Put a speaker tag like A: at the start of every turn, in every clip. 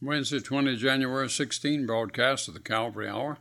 A: Wednesday, 20 January 16, broadcast of the Calvary Hour.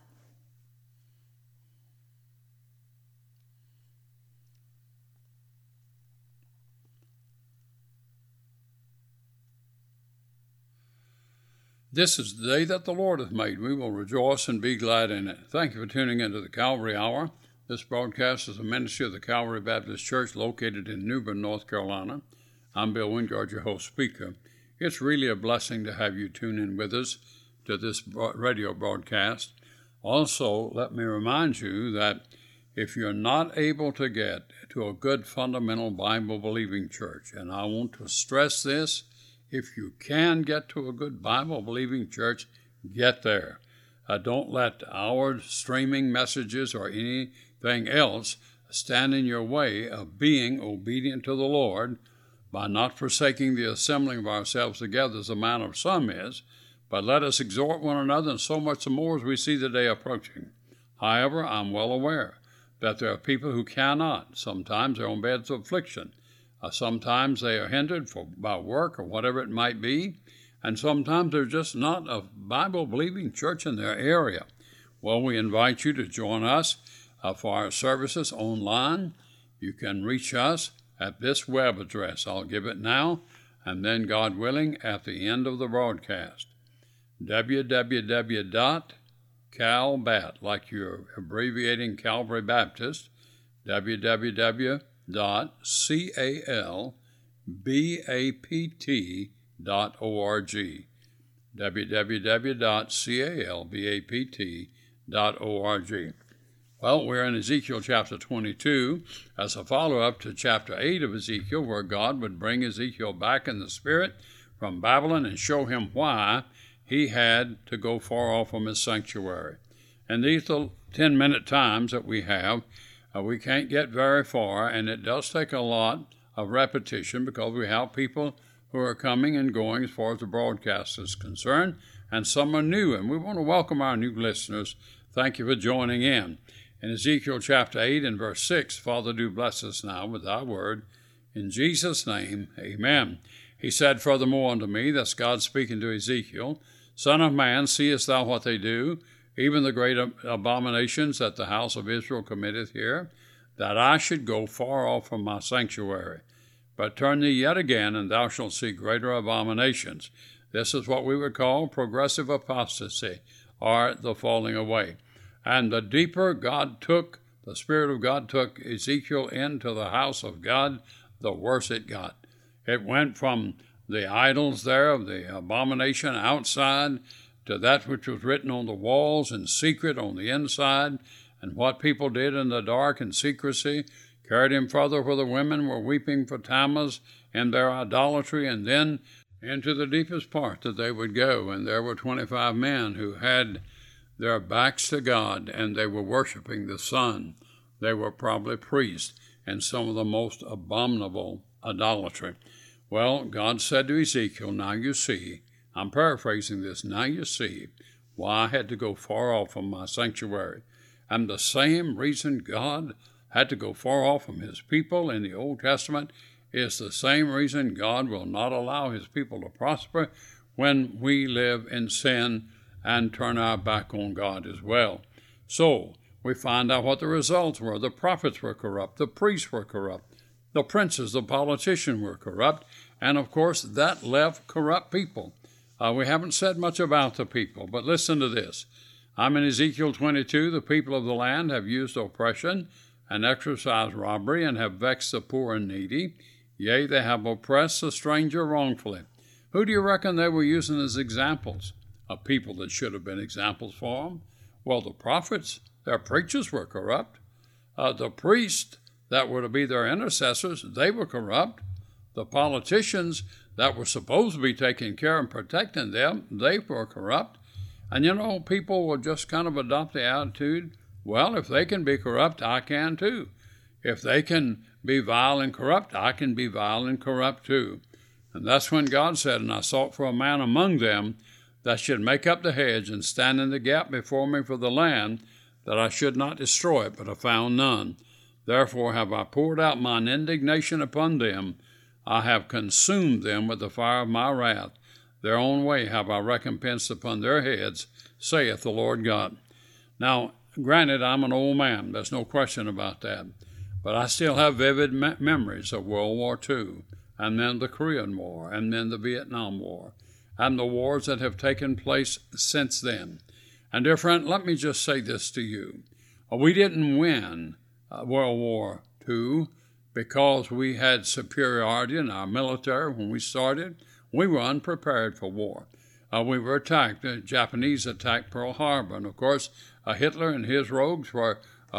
A: This is the day that the Lord hath made. We will rejoice and be glad in it. Thank you for tuning into the Calvary Hour. This broadcast is a ministry of the Calvary Baptist Church located in New Bern, North Carolina. I'm Bill Wingard, your host speaker. It's really a blessing to have you tune in with us to this radio broadcast. Also, let me remind you that if you're not able to get to a good fundamental Bible-believing church, and I want to stress this, if you can get to a good Bible-believing church, get there. Don't let our streaming messages or anything else stand in your way of being obedient to the Lord by not forsaking the assembling of ourselves together as the manner of some is, but let us exhort one another, and so much the more as we see the day approaching. However, I'm well aware that there are people who cannot. Sometimes they're on beds of affliction. Sometimes they are hindered by work or whatever it might be, and sometimes there's just not a Bible-believing church in their area. Well, we invite you to join us for our services online. You can reach us at this web address. I'll give it now, and then, God willing, at the end of the broadcast. www.calbat, like you're abbreviating Calvary Baptist, www.calbapt.org, www.calbapt.org. Well, we're in Ezekiel chapter 22 as a follow-up to chapter 8 of Ezekiel, where God would bring Ezekiel back in the spirit from Babylon and show him why he had to go far off from his sanctuary. And these little 10-minute times that we have, we can't get very far, and it does take a lot of repetition because we have people who are coming and going as far as the broadcast is concerned, and some are new, and we want to welcome our new listeners. Thank you for joining in. In Ezekiel chapter 8 and verse 6, Father, do bless us now with thy word. In Jesus' name, amen. He said furthermore unto me, that's God speaking to Ezekiel, Son of man, seest thou what they do, even the great abominations that the house of Israel committeth here, that I should go far off from my sanctuary? But turn thee yet again, and thou shalt see greater abominations. This is what we would call progressive apostasy, or the falling away. And the deeper the Spirit of God took Ezekiel into the house of God, the worse it got. It went from the idols there of the abomination outside to that which was written on the walls in secret on the inside, and what people did in the dark and secrecy carried him further where the women were weeping for Tammuz and their idolatry, and then into the deepest part that they would go. And there were 25 men who had their backs to God, and they were worshiping the sun. They were probably priests, and some of the most abominable idolatry. Well, God said to Ezekiel, now you see, I'm paraphrasing this, now you see why I had to go far off from my sanctuary. And the same reason God had to go far off from his people in the Old Testament is the same reason God will not allow his people to prosper when we live in sin and turn our back on God as well. So we find out what the results were. The prophets were corrupt, the priests were corrupt, the princes, the politicians were corrupt, and of course that left corrupt people. We haven't said much about the people, but listen to this. I'm in Ezekiel 22. The people of the land have used oppression and exercised robbery and have vexed the poor and needy. Yea, they have oppressed the stranger wrongfully. Who do you reckon they were using as examples? Of people that should have been examples for them? Well, the prophets, their preachers were corrupt. The priests that were to be their intercessors, they were corrupt. The politicians that were supposed to be taking care and protecting them, they were corrupt. And people will just kind of adopt the attitude, well, if they can be corrupt, I can too. If they can be vile and corrupt, I can be vile and corrupt too. And that's when God said, and I sought for a man among them that should make up the hedge and stand in the gap before me for the land, that I should not destroy it, but I found none. Therefore have I poured out mine indignation upon them. I have consumed them with the fire of my wrath. Their own way have I recompensed upon their heads, saith the Lord God. Now, granted, I'm an old man. There's no question about that. But I still have vivid memories of World War II, and then the Korean War, and then the Vietnam War, and the wars that have taken place since then. And dear friend, let me just say this to you. We didn't win World War II because we had superiority in our military when we started. We were unprepared for war. We were attacked. The Japanese attacked Pearl Harbor, and of course, Hitler and his rogues were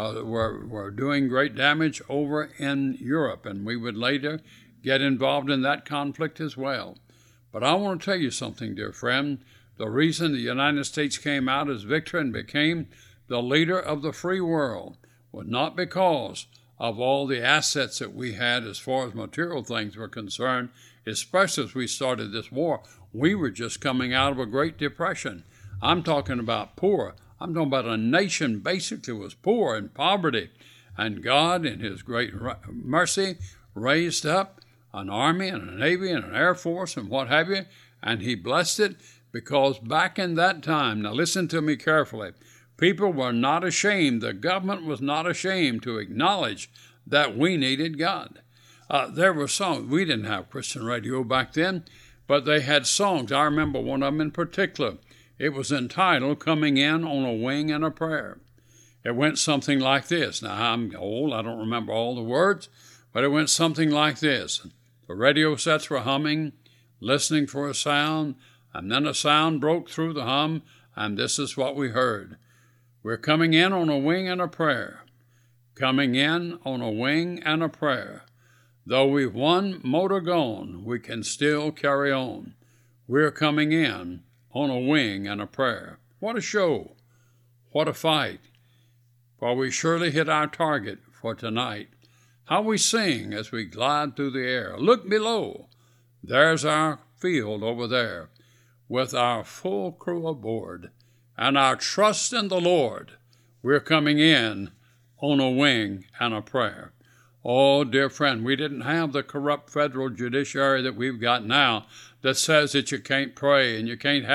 A: doing great damage over in Europe, and we would later get involved in that conflict as well. But I want to tell you something, dear friend. The reason the United States came out as victor and became the leader of the free world was not because of all the assets that we had as far as material things were concerned, especially as we started this war. We were just coming out of a Great Depression. I'm talking about poor. I'm talking about a nation basically was poor and poverty. And God, in His great mercy, raised up an army and a navy and an air force and what have you, and He blessed it because back in that time, now listen to me carefully, people were not ashamed, the government was not ashamed to acknowledge that we needed God. There were songs. We didn't have Christian radio back then, but they had songs. I remember one of them in particular. It was entitled, Coming In on a Wing and a Prayer. It went something like this. Now, I'm old. I don't remember all the words, but it went something like this. The radio sets were humming, listening for a sound, and then a sound broke through the hum, and this is what we heard. We're coming in on a wing and a prayer. Coming in on a wing and a prayer. Though we've one motor gone, we can still carry on. We're coming in on a wing and a prayer. What a show. What a fight. For we surely hit our target for tonight. How we sing as we glide through the air. Look below. There's our field over there with our full crew aboard and our trust in the Lord. We're coming in on a wing and a prayer. Oh, dear friend, we didn't have the corrupt federal judiciary that we've got now that says that you can't pray and you can't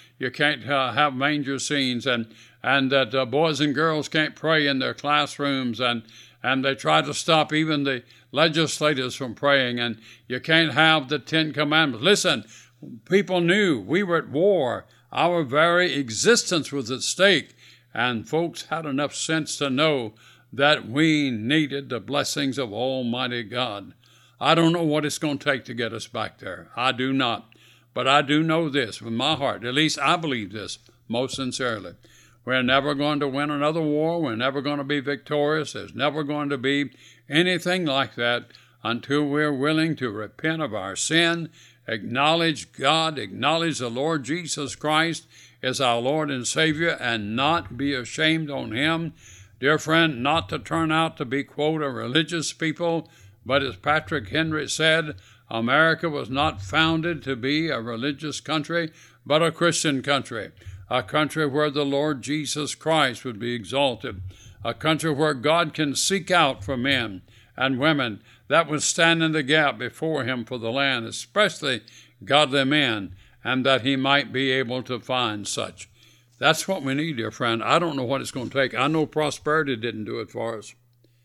A: have manger scenes and that boys and girls can't pray in their classrooms and they try to stop even the legislators from praying and you can't have the 10 Commandments. Listen, people knew we were at war. Our very existence was at stake, and folks had enough sense to know that we needed the blessings of Almighty God. I don't know what it's going to take to get us back there. I do not. But I do know this with my heart. At least I believe this most sincerely. We're never going to win another war. We're never going to be victorious. There's never going to be anything like that until we're willing to repent of our sin, acknowledge God, acknowledge the Lord Jesus Christ as our Lord and Savior, and not be ashamed on Him. Dear friend, not to turn out to be, quote, a religious people, but as Patrick Henry said, America was not founded to be a religious country, but a Christian country, a country where the Lord Jesus Christ would be exalted, a country where God can seek out for men and women that would stand in the gap before Him for the land, especially godly men, and that He might be able to find such. That's what we need, dear friend. I don't know what it's going to take. I know prosperity didn't do it for us.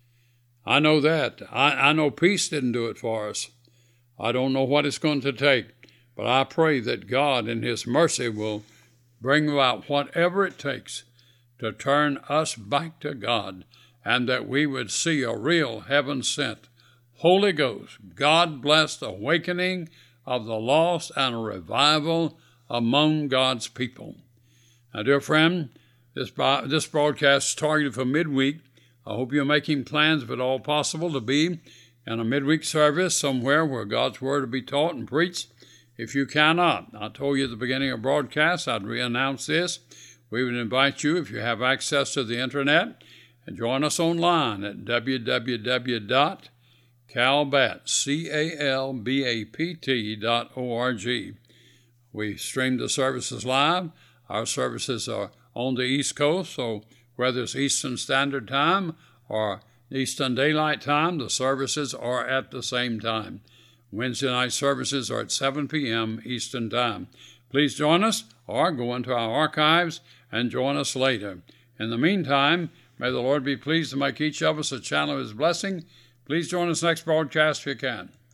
A: I know that. I know peace didn't do it for us. I don't know what it's going to take, but I pray that God in His mercy will bring about whatever it takes to turn us back to God, and that we would see a real heaven-sent, Holy Ghost, God-blessed awakening of the lost and a revival among God's people. Now, dear friend, this broadcast is targeted for midweek. I hope you're making plans, if at all possible, to be in a midweek service somewhere where God's Word will be taught and preached. If you cannot, I told you at the beginning of the broadcast, I'd re-announce this. We would invite you, if you have access to the Internet, and join us online at www.calbapt.org. We stream the services live. Our services are on the East Coast, so whether it's Eastern Standard Time or Eastern Daylight Time, the services are at the same time. Wednesday night services are at 7 p.m. Eastern Time. Please join us or go into our archives and join us later. In the meantime, may the Lord be pleased to make each of us a channel of His blessing. Please join us next broadcast if you can.